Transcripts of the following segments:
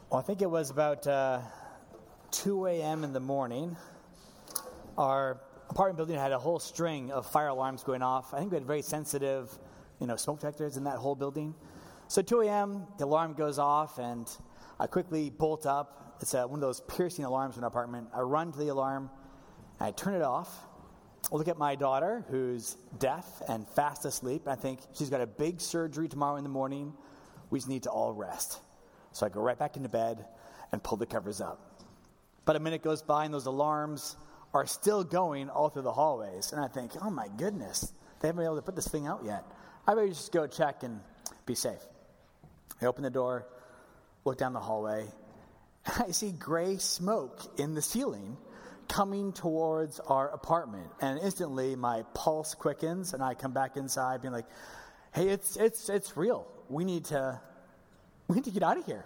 Well, I think it was about 2 a.m. in the morning. Our apartment building had a whole string of fire alarms going off. I think we had very sensitive, smoke detectors in that whole building. So 2 a.m., the alarm goes off, and I quickly bolt up. It's one of those piercing alarms in our apartment. I run to the alarm, and I turn it off. I look at my daughter, who's deaf and fast asleep. And I think she's got a big surgery tomorrow in the morning. We just need to all rest. So I go right back into bed and pull the covers up. But a minute goes by, and those alarms are still going all through the hallways. And I think, oh my goodness, they haven't been able to put this thing out yet. I better just go check and be safe. I open the door, look down the hallway, and I see gray smoke in the ceiling coming towards our apartment. And instantly my pulse quickens, and I come back inside being like, hey, it's real. We need to get out of here.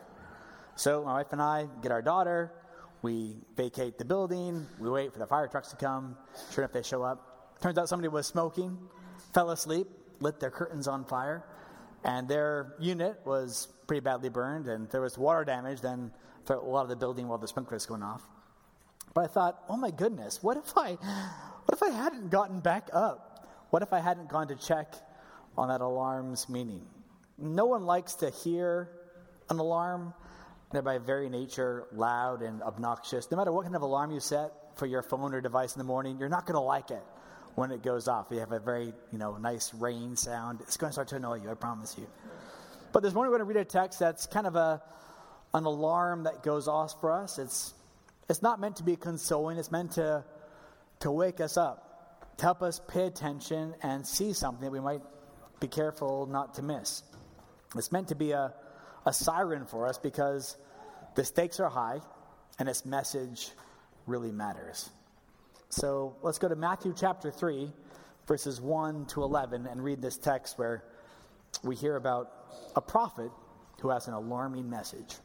So my wife and I get our daughter. We vacate the building. We wait for the fire trucks to come. Sure enough, they show up. Turns out somebody was smoking, fell asleep, lit their curtains on fire, and their unit was pretty badly burned, and there was water damage then for a lot of the building while the sprinkler was going off. But I thought, oh my goodness, what if I hadn't gotten back up? What if I hadn't gone to check on that alarm's meaning? No one likes to hear an alarm. They're by very nature loud and obnoxious. No matter what kind of alarm you set for your phone or device in the morning, you're not going to like it when it goes off. You have a very, nice rain sound. It's going to start to annoy you, I promise you. But this morning we're going to read a text that's kind of an alarm that goes off for us. It's not meant to be consoling. It's meant to wake us up, to help us pay attention and see something that we might be careful not to miss. It's meant to be a siren for us because the stakes are high and its message really matters. So let's go to Matthew chapter 3, verses 1 to 11, and read this text where we hear about a prophet who has an alarming message.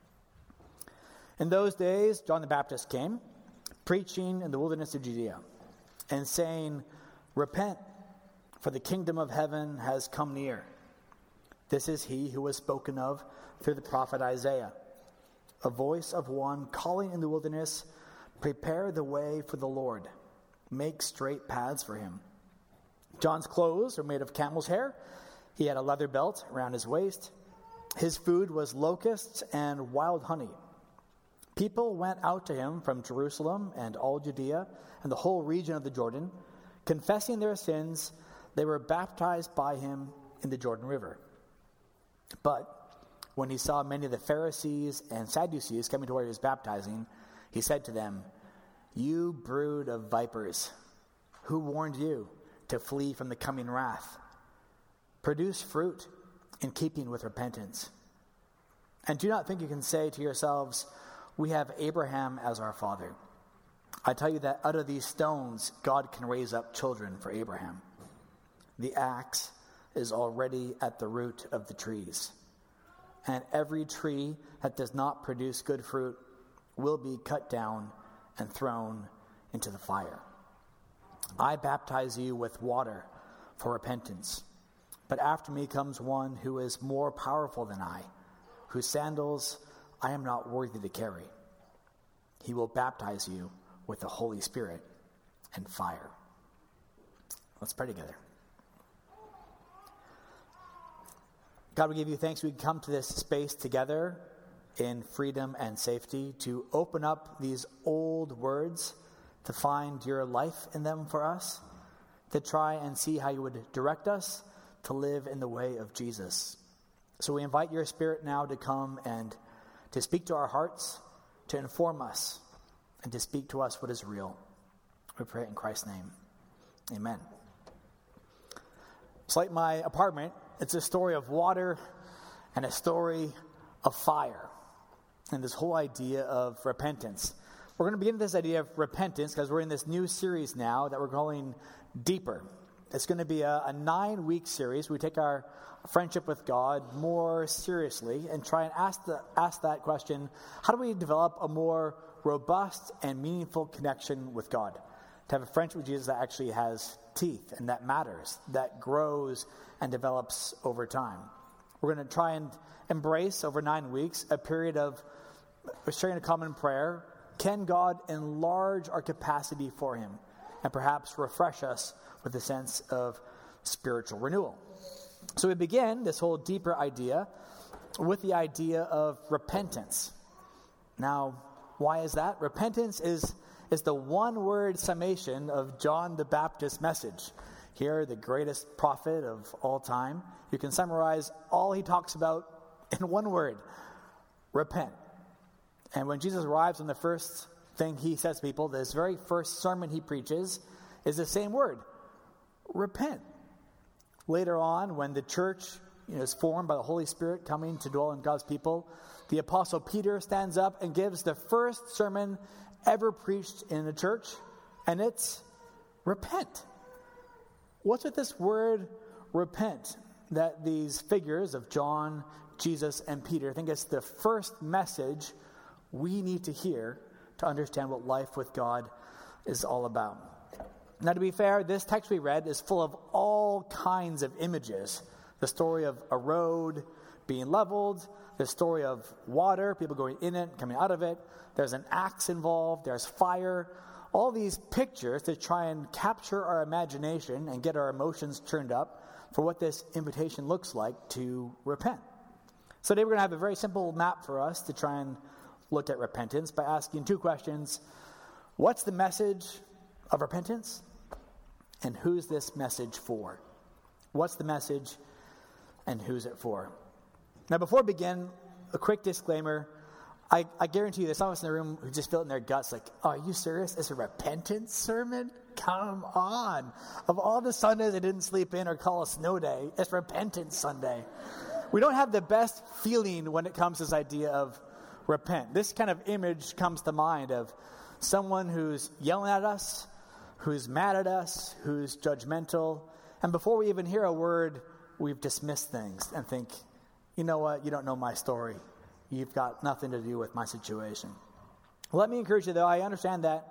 In those days, John the Baptist came, preaching in the wilderness of Judea, and saying, "Repent, for the kingdom of heaven has come near. This is he who was spoken of through the prophet Isaiah, a voice of one calling in the wilderness, 'Prepare the way for the Lord, make straight paths for him.' John's clothes were made of camel's hair. He had a leather belt around his waist. His food was locusts and wild honey. People went out to him from Jerusalem and all Judea and the whole region of the Jordan. Confessing their sins, they were baptized by him in the Jordan River. But when he saw many of the Pharisees and Sadducees coming to where he was baptizing, he said to them, 'You brood of vipers, who warned you to flee from the coming wrath? Produce fruit in keeping with repentance. And do not think you can say to yourselves, we have Abraham as our father. I tell you that out of these stones, God can raise up children for Abraham. The axe is already at the root of the trees. And every tree that does not produce good fruit will be cut down and thrown into the fire. I baptize you with water for repentance. But after me comes one who is more powerful than I, whose sandals I am not worthy to carry. He will baptize you with the Holy Spirit and fire.'" Let's pray together. God, we give you thanks. We come to this space together in freedom and safety to open up these old words, to find your life in them for us, to try and see how you would direct us to live in the way of Jesus. So we invite your Spirit now to come and to speak to our hearts, to inform us, and to speak to us what is real. We pray in Christ's name. Amen. It's like my apartment. It's a story of water and a story of fire. And this whole idea of repentance. We're going to begin this idea of repentance because we're in this new series now that we're calling Deeper. It's going to be a 9-week series. We take our friendship with God more seriously and try and ask that question, how do we develop a more robust and meaningful connection with God? To have a friendship with Jesus that actually has teeth and that matters, that grows and develops over time. We're going to try and embrace over 9 weeks a period of sharing a common prayer, can God enlarge our capacity for him and perhaps refresh us with a sense of spiritual renewal? So we begin this whole deeper idea with the idea of repentance. Now, why is that? Repentance is the one-word summation of John the Baptist's message. Here, the greatest prophet of all time, you can summarize all he talks about in one word: repent. And when Jesus arrives, on the first thing he says to people, this very first sermon he preaches, is the same word: repent. Later on, when the church is formed by the Holy Spirit coming to dwell in God's people, the Apostle Peter stands up and gives the first sermon ever preached in the church, and it's repent. What's with this word repent that these figures of John, Jesus, and Peter think it's the first message we need to hear to understand what life with God is all about? Now, to be fair, this text we read is full of all kinds of images. The story of a road being leveled, the story of water, people going in it, coming out of it. There's an axe involved, there's fire. All these pictures to try and capture our imagination and get our emotions turned up for what this invitation looks like to repent. So today we're going to have a very simple map for us to try and look at repentance by asking two questions. What's the message of repentance? And who's this message for? What's the message and who's it for? Now, before we begin, a quick disclaimer. I guarantee you there's some of us in the room who just feel it in their guts like, oh, are you serious? It's a repentance sermon? Come on. Of all the Sundays I didn't sleep in or call a snow day, it's Repentance Sunday. We don't have the best feeling when it comes to this idea of repent. This kind of image comes to mind of someone who's yelling at us, who's mad at us, who's judgmental. And before we even hear a word, we've dismissed things and think, you know what, you don't know my story. You've got nothing to do with my situation. Let me encourage you, though, I understand that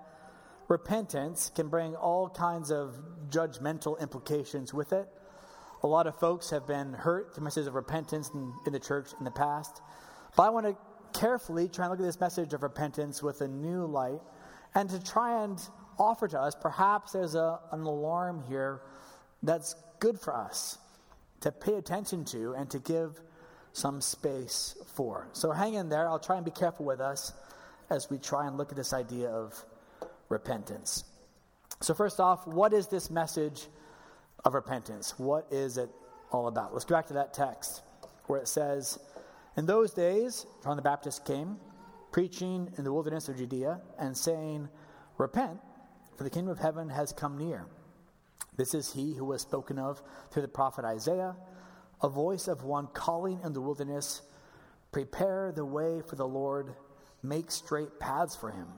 repentance can bring all kinds of judgmental implications with it. A lot of folks have been hurt through messages of repentance in the church in the past. But I want to carefully try and look at this message of repentance with a new light and to try and offer to us, perhaps there's an alarm here that's good for us to pay attention to and to give some space for. So hang in there. I'll try and be careful with us as we try and look at this idea of repentance. So first off, what is this message of repentance? What is it all about? Let's go back to that text where it says, in those days, John the Baptist came, preaching in the wilderness of Judea and saying, repent, for the kingdom of heaven has come near. This is he who was spoken of through the prophet Isaiah, a voice of one calling in the wilderness, prepare the way for the Lord, make straight paths for him.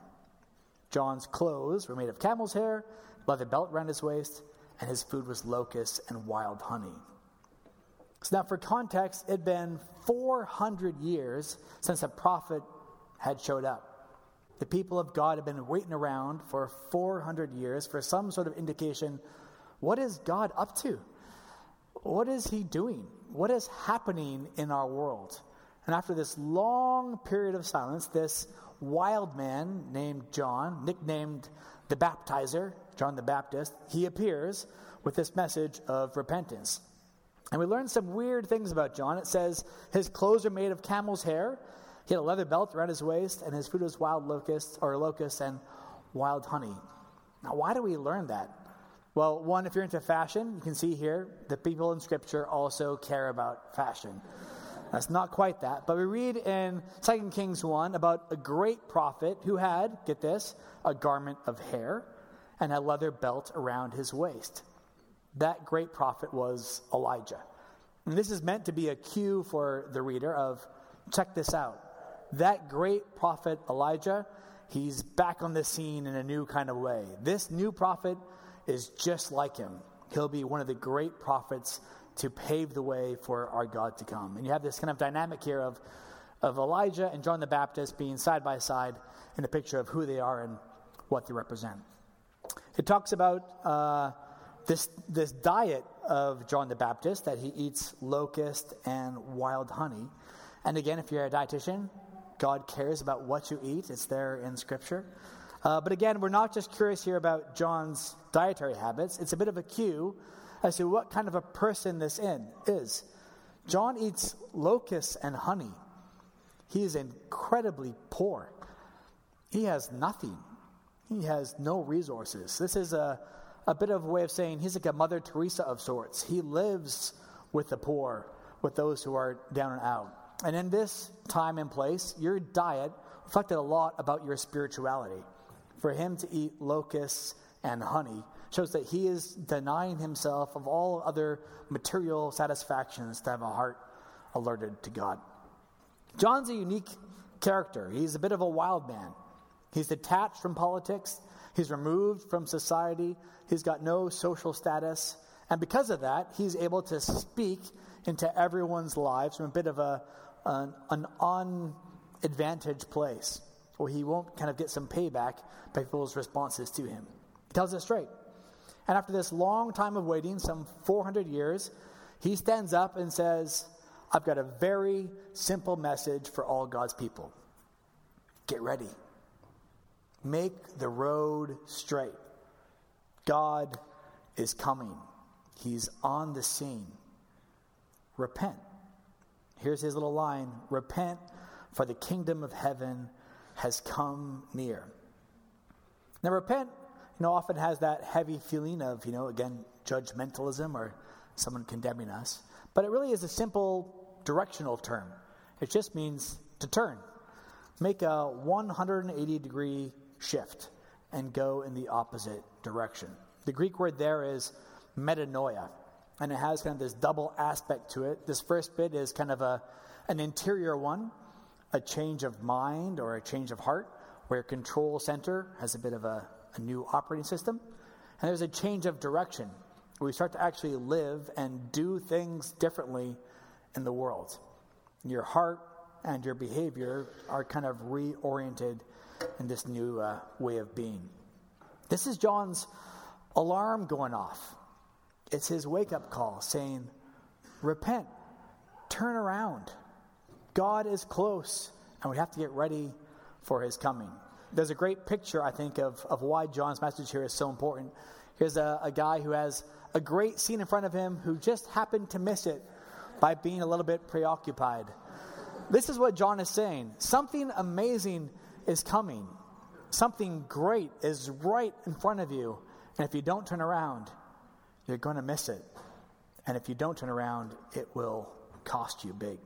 John's clothes were made of camel's hair, leather belt around his waist, and his food was locusts and wild honey. So now for context, it had been 400 years since a prophet had showed up. The people of God had been waiting around for 400 years for some sort of indication. What is God up to? What is he doing? What is happening in our world? And after this long period of silence, this wild man named John, nicknamed the Baptizer, John the Baptist, he appears with this message of repentance. And we learn some weird things about John. It says his clothes are made of camel's hair. He had a leather belt around his waist, and his food was locusts and wild honey. Now, why do we learn that? Well, one, if you're into fashion, you can see here that people in Scripture also care about fashion. That's not quite that. But we read in 2 Kings 1 about a great prophet who had, get this, a garment of hair and a leather belt around his waist. That great prophet was Elijah. And this is meant to be a cue for the reader of, check this out. That great prophet Elijah, he's back on the scene in a new kind of way. This new prophet is just like him. He'll be one of the great prophets to pave the way for our God to come. And you have this kind of dynamic here of Elijah and John the Baptist being side by side in a picture of who they are and what they represent. It talks about this diet of John the Baptist, that he eats locust and wild honey. And again, if you're a dietitian, God cares about what you eat. It's there in Scripture. But again, we're not just curious here about John's dietary habits. It's a bit of a cue as to what kind of a person this is. John eats locusts and honey. He is incredibly poor. He has nothing. He has no resources. This is a bit of a way of saying he's like a Mother Teresa of sorts. He lives with the poor, with those who are down and out. And in this time and place, your diet reflected a lot about your spirituality. For him to eat locusts and honey shows that he is denying himself of all other material satisfactions to have a heart alerted to God. John's a unique character. He's a bit of a wild man. He's detached from politics. He's removed from society. He's got no social status. And because of that, he's able to speak into everyone's lives from a bit of an unadvantaged place where he won't kind of get some payback by people's responses to him. He tells it straight. And after this long time of waiting, some 400 years, he stands up and says, I've got a very simple message for all God's people. Get ready. Make the road straight. God is coming. He's on the scene. Repent. Here's his little line. Repent, for the kingdom of heaven has come near. Now, repent, often has that heavy feeling of, again, judgmentalism or someone condemning us. But it really is a simple directional term. It just means to turn. Make a 180-degree shift and go in the opposite direction. The Greek word there is metanoia, and it has kind of this double aspect to it. This first bit is kind of an interior one, a change of mind or a change of heart, where your control center has a bit of a new operating system. And there's a change of direction, where we start to actually live and do things differently in the world. Your heart and your behavior are kind of reoriented in this new way of being. This is John's alarm going off. It's his wake-up call saying, repent, turn around. God is close, and we have to get ready for his coming. There's a great picture, I think, of why John's message here is so important. Here's a guy who has a great scene in front of him who just happened to miss it by being a little bit preoccupied. This is what John is saying. Something amazing is coming. Something great is right in front of you. And if you don't turn around, you're going to miss it. And if you don't turn around, it will cost you big.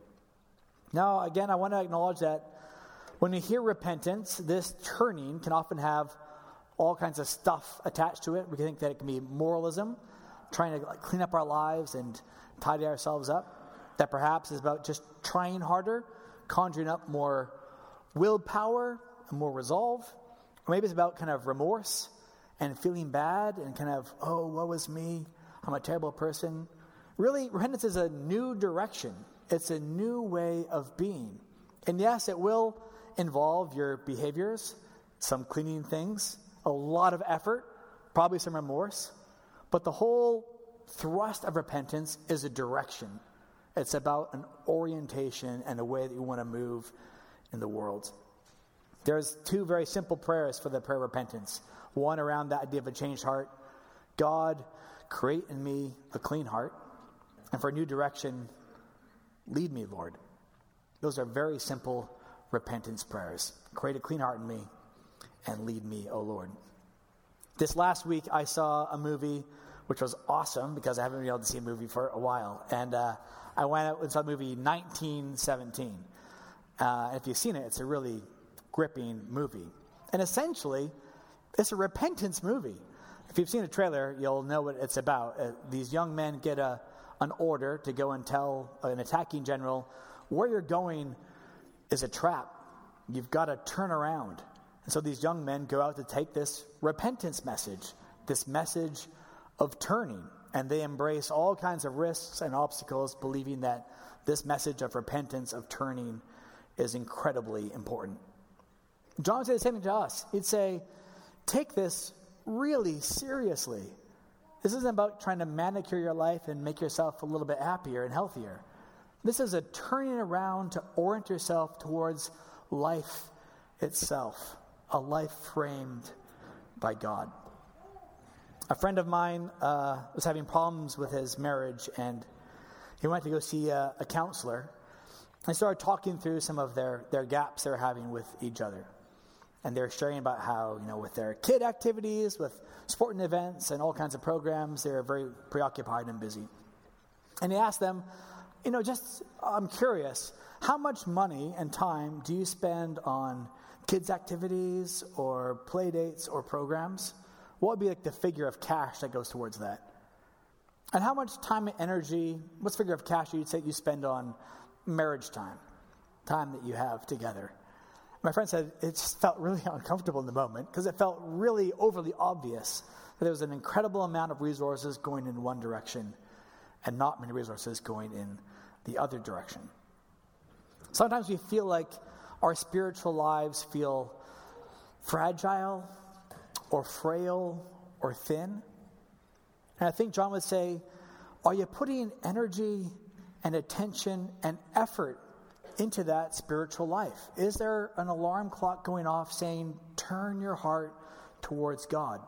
Now, again, I want to acknowledge that when we hear repentance, this turning can often have all kinds of stuff attached to it. We can think that it can be moralism, trying to clean up our lives and tidy ourselves up. That perhaps is about just trying harder, conjuring up more willpower and more resolve. Or maybe it's about kind of remorse and feeling bad and kind of, oh, woe is me, I'm a terrible person. Really, repentance is a new direction. It's a new way of being. And yes, it will involve your behaviors, some cleaning things, a lot of effort, probably some remorse. But the whole thrust of repentance is a direction. It's about an orientation and a way that you want to move in the world. There's two very simple prayers for the prayer of repentance. One around that idea of a changed heart. God, create in me a clean heart. And for a new direction, lead me, Lord. Those are very simple repentance prayers. Create a clean heart in me and lead me, O Lord. This last week, I saw a movie which was awesome because I haven't been able to see a movie for a while. And I went out and saw the movie 1917. If you've seen it, it's a really gripping movie. And essentially, it's a repentance movie. If you've seen the trailer, you'll know what it's about. These young men get an order to go and tell an attacking general, where you're going is a trap. You've got to turn around. And so these young men go out to take this repentance message, this message of turning. And they embrace all kinds of risks and obstacles, believing that this message of repentance, of turning, is incredibly important. John would say the same thing to us. He'd say, take this really seriously. This isn't about trying to manicure your life and make yourself a little bit happier and healthier. This is a turning around to orient yourself towards life itself, a life framed by God. A friend of mine was having problems with his marriage, and he went to go see a counselor. And started talking through some of their gaps they were having with each other. And they were sharing about how, with their kid activities, with sporting events and all kinds of programs, they were very preoccupied and busy. And he asked them, I'm curious, how much money and time do you spend on kids' activities or play dates or programs? What would be like the figure of cash that goes towards that? And how much time and energy, what's the figure of cash you'd say you spend on marriage time that you have together? My friend said it just felt really uncomfortable in the moment because it felt really overly obvious that there was an incredible amount of resources going in one direction and not many resources going in the other direction. Sometimes we feel like our spiritual lives feel fragile or frail or thin. And I think John would say, are you putting energy and attention and effort into that spiritual life? Is there an alarm clock going off saying, turn your heart towards God?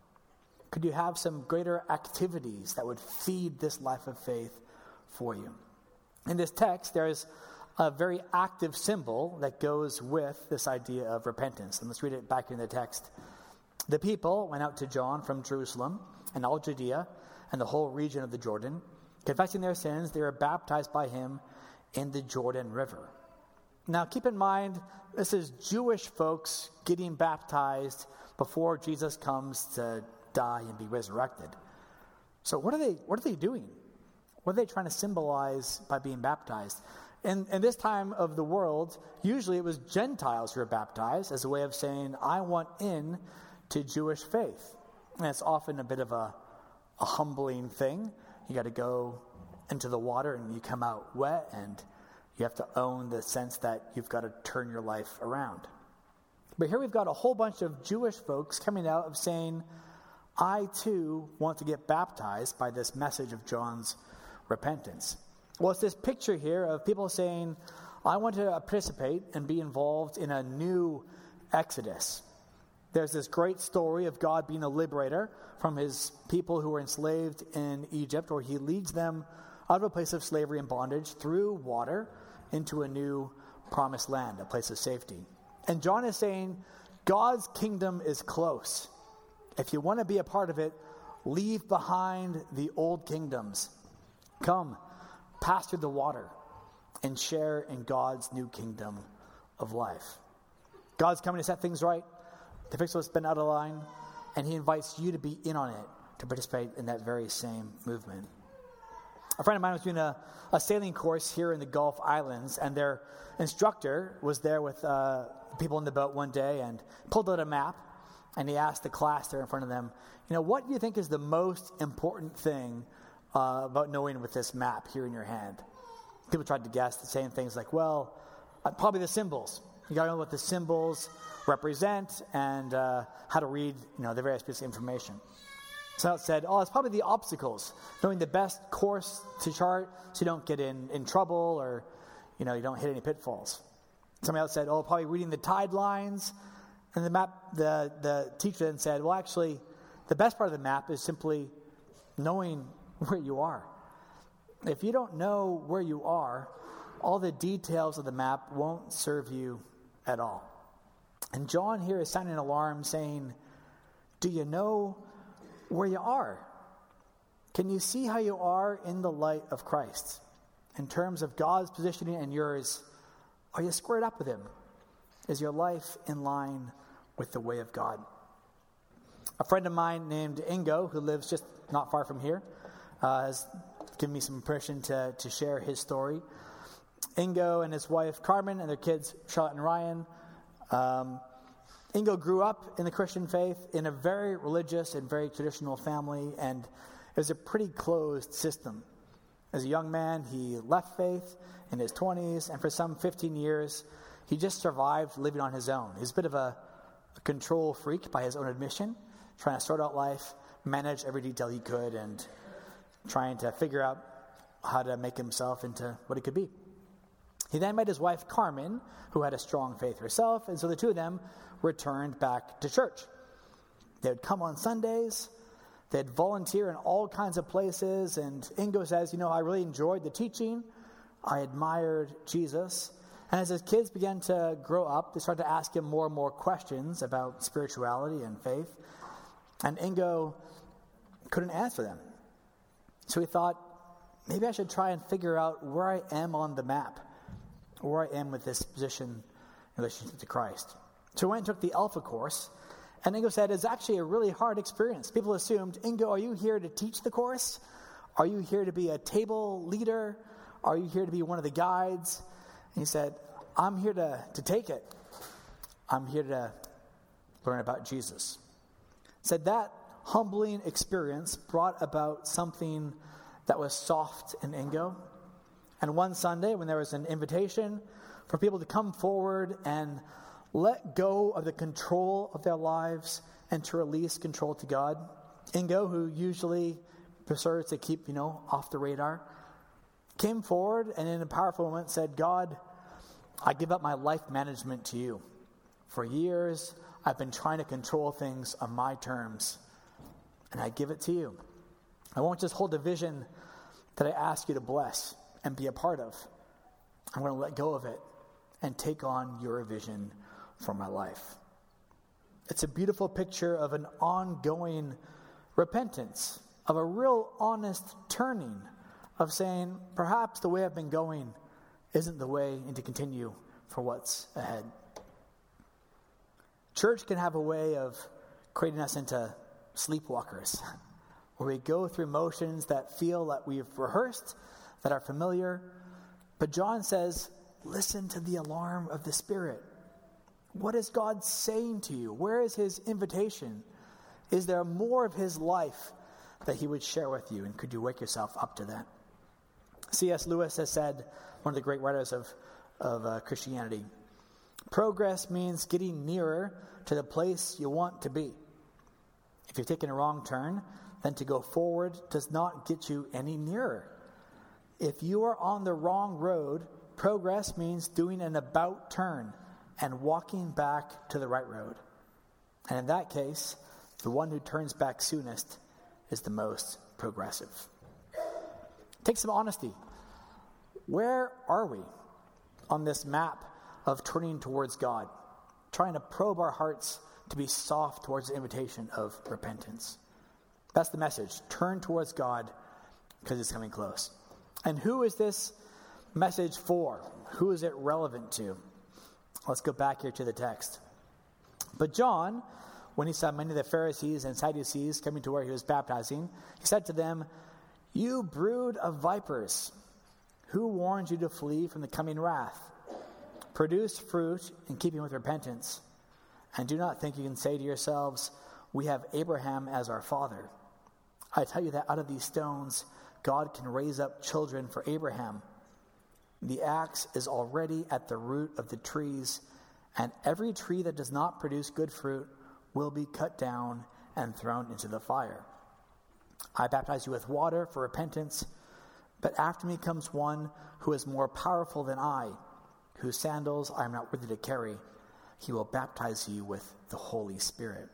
Could you have some greater activities that would feed this life of faith for you? In this text, there is a very active symbol that goes with this idea of repentance. And let's read it back in the text. The people went out to John from Jerusalem and all Judea and the whole region of the Jordan. Confessing their sins, they were baptized by him in the Jordan River. Now, keep in mind, this is Jewish folks getting baptized before Jesus comes to die and be resurrected. So what are they doing? What are they trying to symbolize by being baptized? In this time of the world, usually it was Gentiles who were baptized as a way of saying, I want in to Jewish faith. And it's often a bit of a humbling thing. You got to go into the water and you come out wet, and you have to own the sense that you've got to turn your life around. But here we've got a whole bunch of Jewish folks coming out of saying, I too want to get baptized by this message of John's repentance. Well, it's this picture here of people saying, I want to participate and be involved in a new exodus. There's this great story of God being a liberator from his people who were enslaved in Egypt, where he leads them out of a place of slavery and bondage through water into a new promised land, a place of safety. And John is saying, God's kingdom is close. If you want to be a part of it, leave behind the old kingdoms. Come, pass through the water and share in God's new kingdom of life. God's coming to set things right, to fix what's been out of line, and he invites you to be in on it, to participate in that very same movement. A friend of mine was doing a sailing course here in the Gulf Islands, and their instructor was there with people in the boat one day and pulled out a map, and he asked the class there in front of them, what do you think is the most important thing about knowing with this map here in your hand? People tried to guess, saying things like, probably the symbols. You got to know what the symbols represent and how to read, the various pieces of information. So it said, it's probably the obstacles, knowing the best course to chart so you don't get in trouble or, you don't hit any pitfalls. Somebody else said, probably reading the tide lines. And the map, the teacher then said, actually, the best part of the map is simply knowing where you are. If you don't know where you are, all the details of the map won't serve you at all. And John here is sounding an alarm saying, do you know where you are? Can you see how you are in the light of Christ? In terms of God's positioning and yours, are you squared up with him? Is your life in line with the way of God? A friend of mine named Ingo, who lives just not far from here, has given me some permission to share his story. Ingo and his wife Carmen and their kids Charlotte and Ryan. Ingo grew up in the Christian faith in a very religious and very traditional family, and it was a pretty closed system. As a young man, he left faith in his 20s, and for some 15 years, he just survived living on his own. He's a bit of a control freak by his own admission, trying to sort out life, manage every detail he could, and trying to figure out how to make himself into what he could be. He then met his wife Carmen, who had a strong faith herself, and so the two of them returned back to church. They would come on Sundays, they'd volunteer in all kinds of places, and Ingo says, I really enjoyed the teaching, I admired Jesus, and as his kids began to grow up, they started to ask him more and more questions about spirituality and faith, and Ingo couldn't answer them. So he thought, maybe I should try and figure out where I am on the map, where I am with this position in relationship to Christ. So he went and took the Alpha course, and Ingo said, it's actually a really hard experience. People assumed, Ingo, are you here to teach the course? Are you here to be a table leader? Are you here to be one of the guides? And he said, I'm here to take it. I'm here to learn about Jesus. Said that humbling experience brought about something that was soft in Ingo. And one Sunday, when there was an invitation for people to come forward and let go of the control of their lives and to release control to God, Ingo, who usually prefers to keep, off the radar, came forward and in a powerful moment said, God, I give up my life management to you. For years, I've been trying to control things on my terms, and I give it to you. I won't just hold a vision that I ask you to bless and be a part of. I'm going to let go of it and take on your vision for my life. It's a beautiful picture of an ongoing repentance, of a real honest turning, of saying, perhaps the way I've been going isn't the way and to continue for what's ahead. Church can have a way of creating us into sleepwalkers, where we go through motions that feel that we've rehearsed, that are familiar. But John says, listen to the alarm of the Spirit. What is God saying to you? Where is his invitation? Is there more of his life that he would share with you? And could you wake yourself up to that? C.S. Lewis has said, one of the great writers of Christianity, progress means getting nearer to the place you want to be. If you've taken a wrong turn, then to go forward does not get you any nearer. If you are on the wrong road, progress means doing an about turn and walking back to the right road. And in that case, the one who turns back soonest is the most progressive. Take some honesty. Where are we on this map of turning towards God, trying to probe our hearts to be soft towards the invitation of repentance? That's the message. Turn towards God because it's coming close. And who is this message for? Who is it relevant to? Let's go back here to the text. But John, when he saw many of the Pharisees and Sadducees coming to where he was baptizing, he said to them, "You brood of vipers, who warned you to flee from the coming wrath? Produce fruit in keeping with repentance, and do not think you can say to yourselves, 'We have Abraham as our father.' I tell you that out of these stones, God can raise up children for Abraham. The axe is already at the root of the trees, and every tree that does not produce good fruit will be cut down and thrown into the fire. I baptize you with water for repentance, but after me comes one who is more powerful than I, whose sandals I am not worthy to carry. He will baptize you with the Holy Spirit."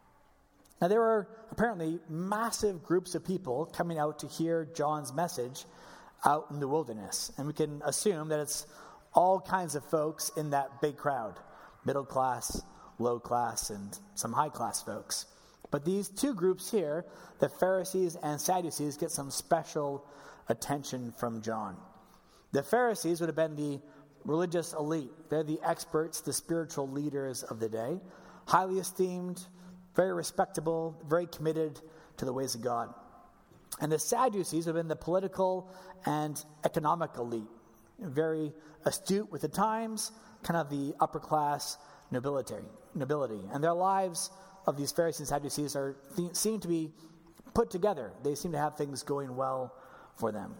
Now there are apparently massive groups of people coming out to hear John's message out in the wilderness. And we can assume that it's all kinds of folks in that big crowd. Middle class, low class, and some high class folks. But these two groups here, the Pharisees and Sadducees, get some special attention from John. The Pharisees would have been the religious elite. They're the experts, the spiritual leaders of the day. Highly esteemed, very respectable, very committed to the ways of God. And the Sadducees would have been the political and economic elite. Very astute with the times, kind of the upper class nobility. And their lives of these Pharisees and Sadducees seem to be put together. They seem to have things going well for them.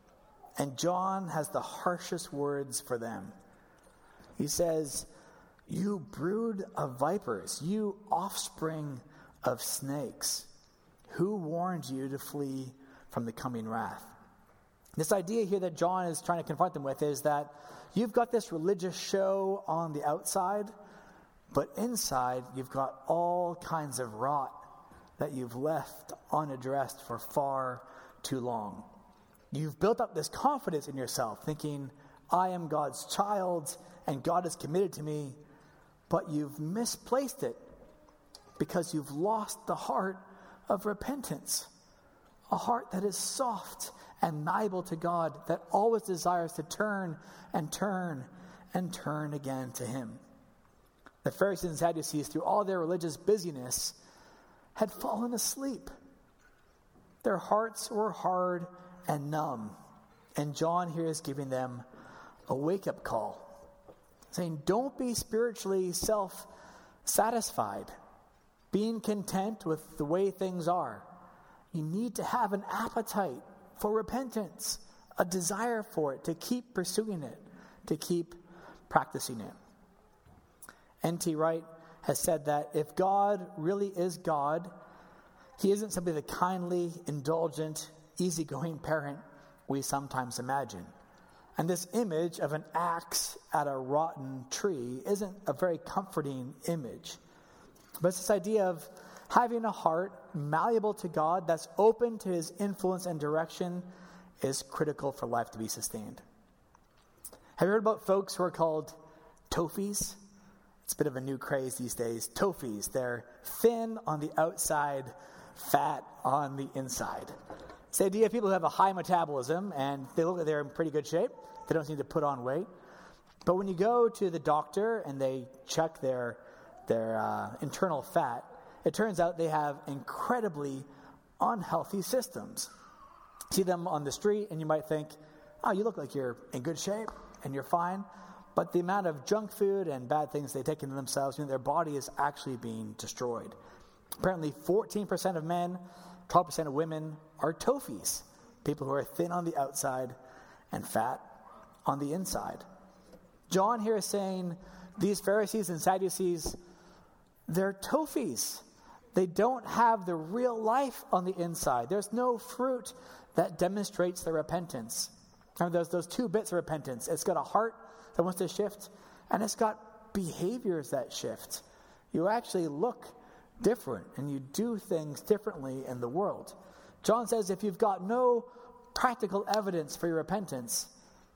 And John has the harshest words for them. He says, "You brood of vipers, you offspring of snakes, who warned you to flee from the coming wrath?" This idea here that John is trying to confront them with is that you've got this religious show on the outside, but inside you've got all kinds of rot that you've left unaddressed for far too long. You've built up this confidence in yourself, thinking, I am God's child and God is committed to me, but you've misplaced it because you've lost the heart of repentance, a heart that is soft and malleable to God, that always desires to turn and turn and turn again to him. The Pharisees and Sadducees, through all their religious busyness, had fallen asleep. Their hearts were hard and numb. And John here is giving them a wake-up call, saying, don't be spiritually self-satisfied, being content with the way things are. You need to have an appetite for repentance, a desire for it, to keep pursuing it, to keep practicing it. N.T. Wright has said that if God really is God, he isn't simply the kindly, indulgent, easygoing parent we sometimes imagine. And this image of an axe at a rotten tree isn't a very comforting image. But it's this idea of having a heart malleable to God that's open to his influence and direction is critical for life to be sustained. Have you heard about folks who are called tophies? It's a bit of a new craze these days. Tophies, they're thin on the outside, fat on the inside. It's the idea of people who have a high metabolism and they look like they're in pretty good shape. They don't seem to put on weight. But when you go to the doctor and they check their internal fat, it turns out they have incredibly unhealthy systems. See them on the street and you might think, oh, you look like you're in good shape and you're fine. But the amount of junk food and bad things they take into themselves, their body is actually being destroyed. Apparently 14% of men, 12% of women are tophies, people who are thin on the outside and fat on the inside. John here is saying these Pharisees and Sadducees, they're tophies. They don't have the real life on the inside. There's no fruit that demonstrates their repentance. And there's those two bits of repentance. It's got a heart that wants to shift, and it's got behaviors that shift. You actually look different, and you do things differently in the world. John says if you've got no practical evidence for your repentance,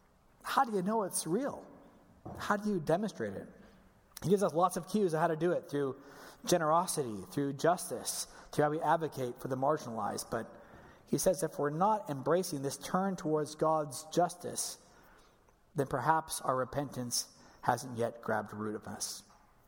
how do you know it's real? How do you demonstrate it? He gives us lots of cues of how to do it, through generosity, through justice, through how we advocate for the marginalized. But he says if we're not embracing this turn towards God's justice, then perhaps our repentance hasn't yet grabbed root of us.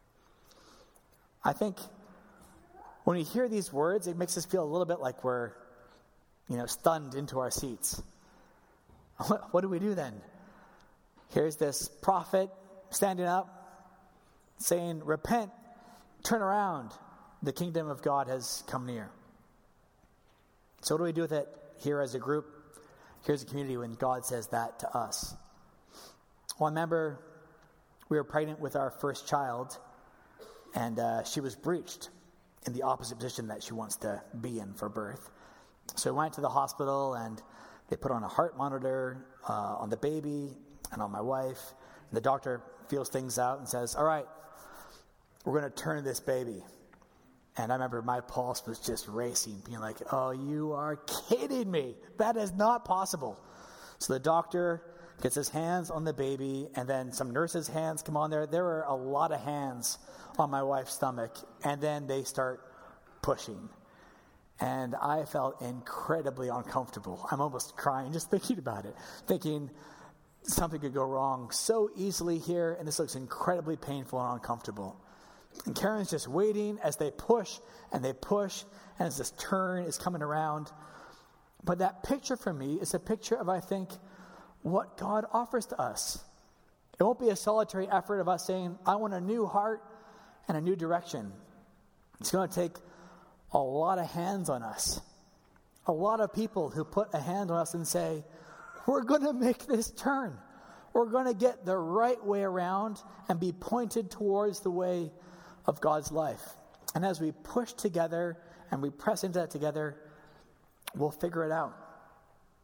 I think when we hear these words, it makes us feel a little bit like we're, stunned into our seats. What do we do then? Here's this prophet standing up, saying, repent, turn around, the kingdom of God has come near. So what do we do with it here as a group? Here's a community when God says that to us. Well, I remember we were pregnant with our first child, and she was breached in the opposite position that she wants to be in for birth. So we went to the hospital, and they put on a heart monitor on the baby and on my wife. And the doctor feels things out and says, all right, we're going to turn this baby. And I remember my pulse was just racing, being like, oh, you are kidding me. That is not possible. So the doctor gets his hands on the baby, and then some nurses' hands come on there. There were a lot of hands on my wife's stomach, and then they start pushing. And I felt incredibly uncomfortable. I'm almost crying just thinking about it, thinking something could go wrong so easily here, and this looks incredibly painful and uncomfortable. And Karen's just waiting as they push, and as this turn is coming around. But that picture for me is a picture of, I think, what God offers to us. It won't be a solitary effort of us saying, I want a new heart and a new direction. It's going to take a lot of hands on us. A lot of people who put a hand on us and say, we're going to make this turn. We're going to get the right way around and be pointed towards the way of God's life. And as we push together and we press into that together, we'll figure it out.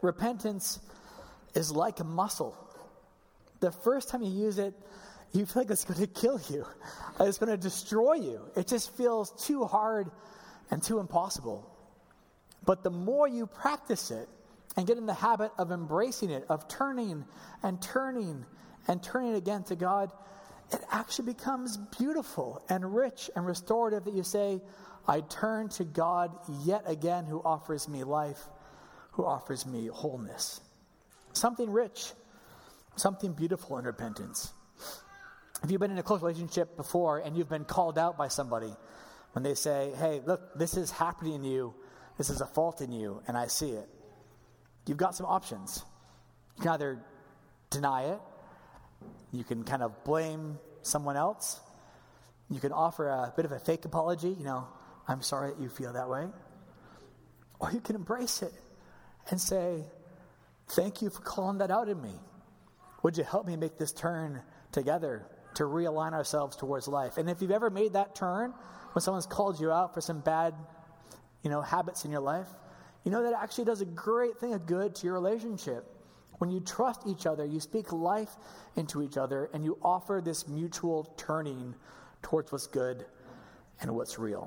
repentance is like a muscle. The first time you use it, you feel like it's going to kill you. It's going to destroy you. It just feels too hard and too impossible. But the more you practice it and get in the habit of embracing it, of turning and turning and turning again to God, it actually becomes beautiful and rich and restorative that you say, I turn to God yet again who offers me life, who offers me wholeness. Something rich, something beautiful in repentance. If you've been in a close relationship before and you've been called out by somebody, when they say, hey, look, this is happening in you, this is a fault in you, and I see it. You've got some options. You can either deny it, you can kind of blame someone else, you can offer a bit of a fake apology, I'm sorry that you feel that way. Or you can embrace it and say, thank you for calling that out in me. Would you help me make this turn together to realign ourselves towards life? And if you've ever made that turn when someone's called you out for some bad, habits in your life, that actually does a great thing of good to your relationship. When you trust each other, you speak life into each other, and you offer this mutual turning towards what's good and what's real.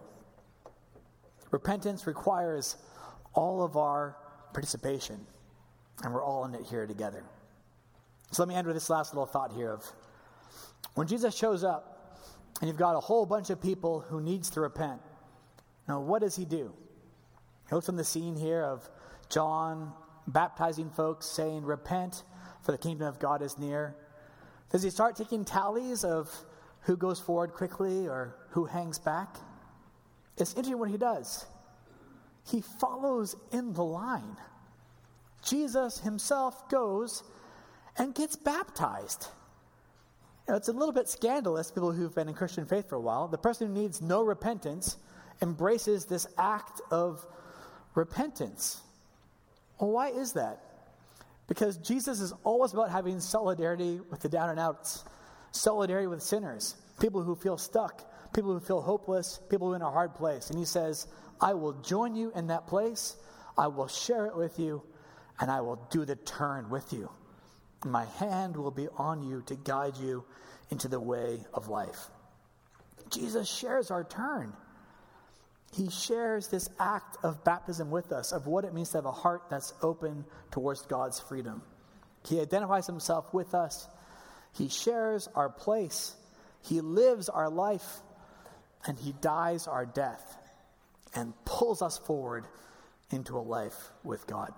Repentance requires all of our participation, and we're all in it here together. So let me end with this last little thought here of when Jesus shows up and you've got a whole bunch of people who needs to repent. Now, what does he do? He looks on the scene here of John baptizing folks, saying, repent, for the kingdom of God is near. Does he start taking tallies of who goes forward quickly or who hangs back? It's interesting what he does. He follows in the line. Jesus himself goes and gets baptized. It's a little bit scandalous, people who've been in Christian faith for a while. The person who needs no repentance embraces this act of repentance. Well, why is that? Because Jesus is always about having solidarity with the down and outs, solidarity with sinners, people who feel stuck, people who feel hopeless, people who are in a hard place. And he says, I will join you in that place, I will share it with you, and I will do the turn with you. My hand will be on you to guide you into the way of life. Jesus shares our turn. He shares this act of baptism with us, of what it means to have a heart that's open towards God's freedom. He identifies himself with us. He shares our place. He lives our life. And he dies our death and pulls us forward into a life with God.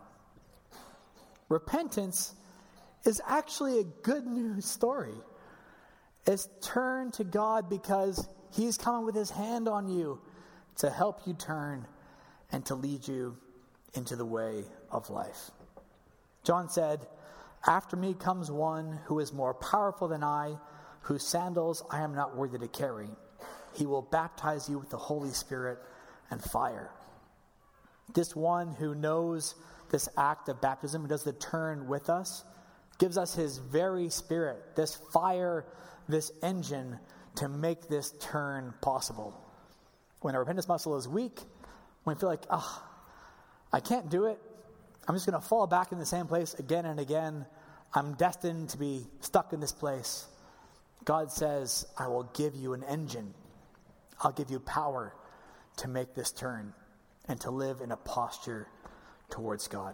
Repentance is actually a good news story. It's turn to God because he's coming with his hand on you to help you turn and to lead you into the way of life. John said, after me comes one who is more powerful than I, whose sandals I am not worthy to carry. He will baptize you with the Holy Spirit and fire. This one who knows this act of baptism, who does the turn with us, gives us his very spirit, this fire, this engine to make this turn possible. When our repentance muscle is weak, when we feel like, I can't do it, I'm just going to fall back in the same place again and again, I'm destined to be stuck in this place. God says, I will give you an engine. I'll give you power to make this turn and to live in a posture towards God.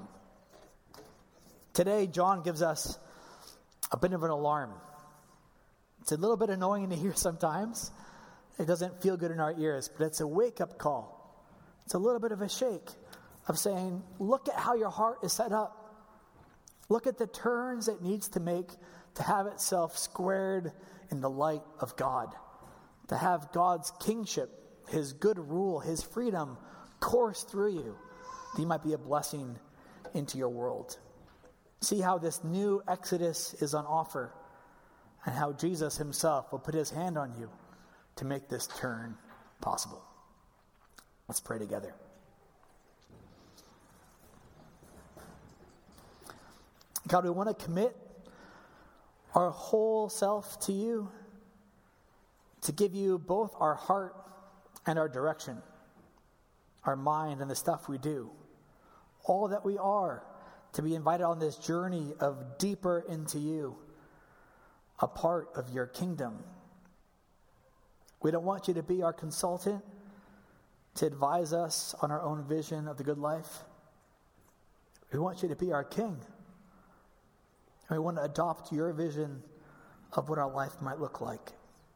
Today, John gives us a bit of an alarm. It's a little bit annoying to hear sometimes. It doesn't feel good in our ears, but it's a wake-up call. It's a little bit of a shake of saying, look at how your heart is set up. Look at the turns it needs to make to have itself squared in the light of God, to have God's kingship, his good rule, his freedom course through you, that you might be a blessing into your world. See how this new exodus is on offer and how Jesus himself will put his hand on you to make this turn possible. Let's pray together. God, we want to commit our whole self to you, to give you both our heart and our direction, our mind and the stuff we do, all that we are, to be invited on this journey of deeper into you, a part of your kingdom. We don't want you to be our consultant, to advise us on our own vision of the good life. We want you to be our king. And we want to adopt your vision of what our life might look like.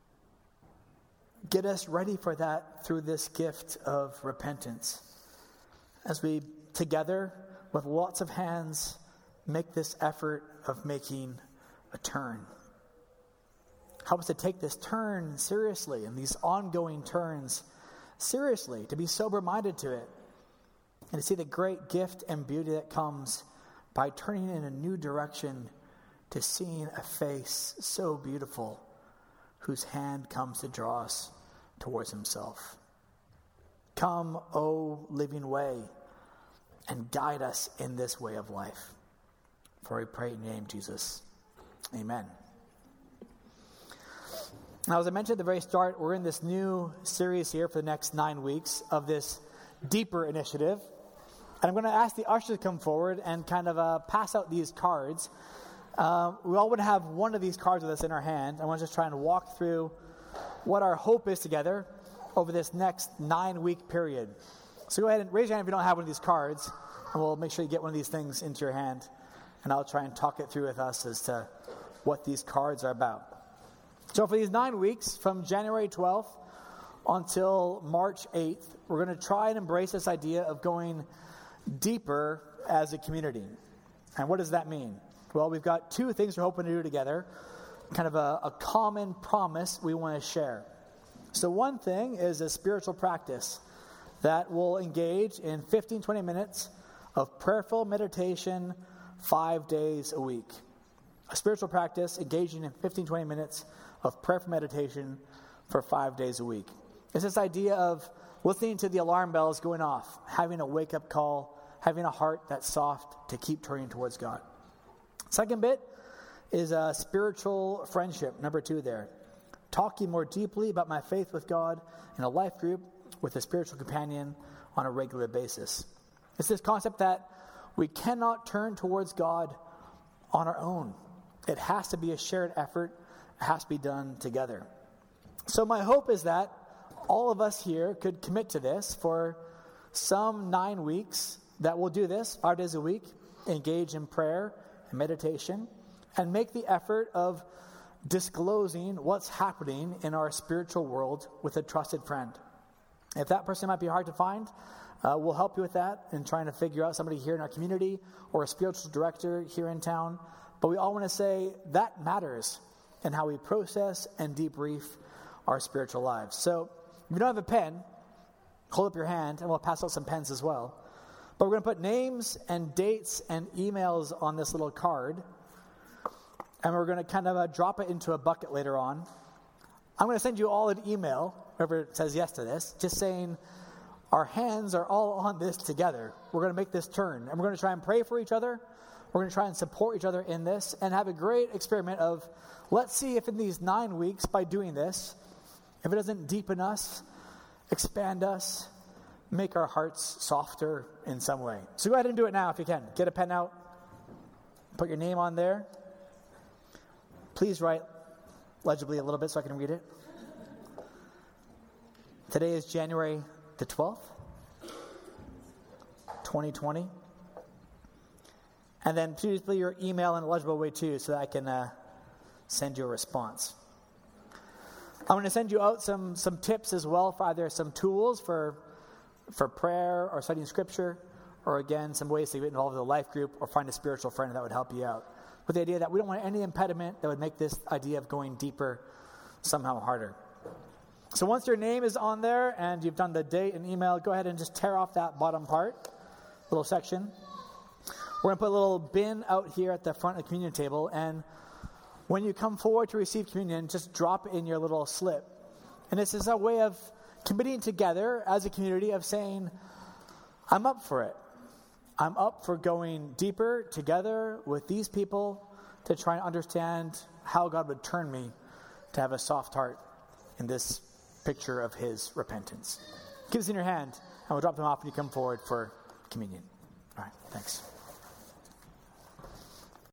Get us ready for that through this gift of repentance. As we, together, with lots of hands, make this effort of making a turn. Help us to take this turn seriously and these ongoing turns seriously, to be sober-minded to it, and to see the great gift and beauty that comes by turning in a new direction to seeing a face so beautiful whose hand comes to draw us towards himself. Come, O living way, and guide us in this way of life. For we pray in your name, Jesus. Amen. Now, as I mentioned at the very start, we're in this new series here for the next 9 weeks of this deeper initiative. And I'm going to ask the ushers to come forward and kind of pass out these cards. We all would have one of these cards with us in our hand. I want to just try and walk through what our hope is together over this next 9-week period. So go ahead and raise your hand if you don't have one of these cards, and we'll make sure you get one of these things into your hand. And I'll try and talk it through with us as to what these cards are about. So for these 9 weeks, from January 12th until March 8th, we're going to try and embrace this idea of going deeper as a community. And what does that mean? Well, we've got 2 things we're hoping to do together, kind of a common promise we want to share. So one thing is a spiritual practice that will engage in 15-20 minutes of prayerful meditation 5 days a week. A spiritual practice engaging in 15-20 minutes of prayerful meditation for 5 days a week. It's this idea of listening to the alarm bells going off, having a wake-up call, having a heart that's soft to keep turning towards God. Second bit is a spiritual friendship, number 2 there. Talking more deeply about my faith with God in a life group with a spiritual companion on a regular basis. It's this concept that we cannot turn towards God on our own. It has to be a shared effort. It has to be done together. So my hope is that all of us here could commit to this for some 9 weeks, that we'll do this 5 days a week, engage in prayer and meditation, and make the effort of disclosing what's happening in our spiritual world with a trusted friend. If that person might be hard to find, we'll help you with that in trying to figure out somebody here in our community or a spiritual director here in town. But we all want to say that matters in how we process and debrief our spiritual lives. So if you don't have a pen, hold up your hand and we'll pass out some pens as well. But we're going to put names and dates and emails on this little card. And we're going to kind of drop it into a bucket later on. I'm going to send you all an email, whoever says yes to this, just saying our hands are all on this together. We're going to make this turn. And we're going to try and pray for each other. We're going to try and support each other in this and have a great experiment of, let's see if in these 9 weeks, by doing this, if it doesn't deepen us, expand us, make our hearts softer in some way. So go ahead and do it now if you can. Get a pen out. Put your name on there. Please write legibly a little bit so I can read it. Today is January the 12th, 2020. And then please put your email in a legible way too so that I can send you a response. I'm going to send you out some tips as well for either some tools for prayer or studying scripture, or again, some ways to get involved in a life group or find a spiritual friend that would help you out. With the idea that we don't want any impediment that would make this idea of going deeper somehow harder. So once your name is on there and you've done the date and email, go ahead and just tear off that bottom part, little section. We're going to put a little bin out here at the front of the communion table, and when you come forward to receive communion, just drop it in your little slip. And this is a way of committing together as a community of saying, I'm up for it. I'm up for going deeper together with these people to try and understand how God would turn me to have a soft heart in this picture of his repentance. Keep this in your hand, and we'll drop them off when you come forward for communion. All right, thanks.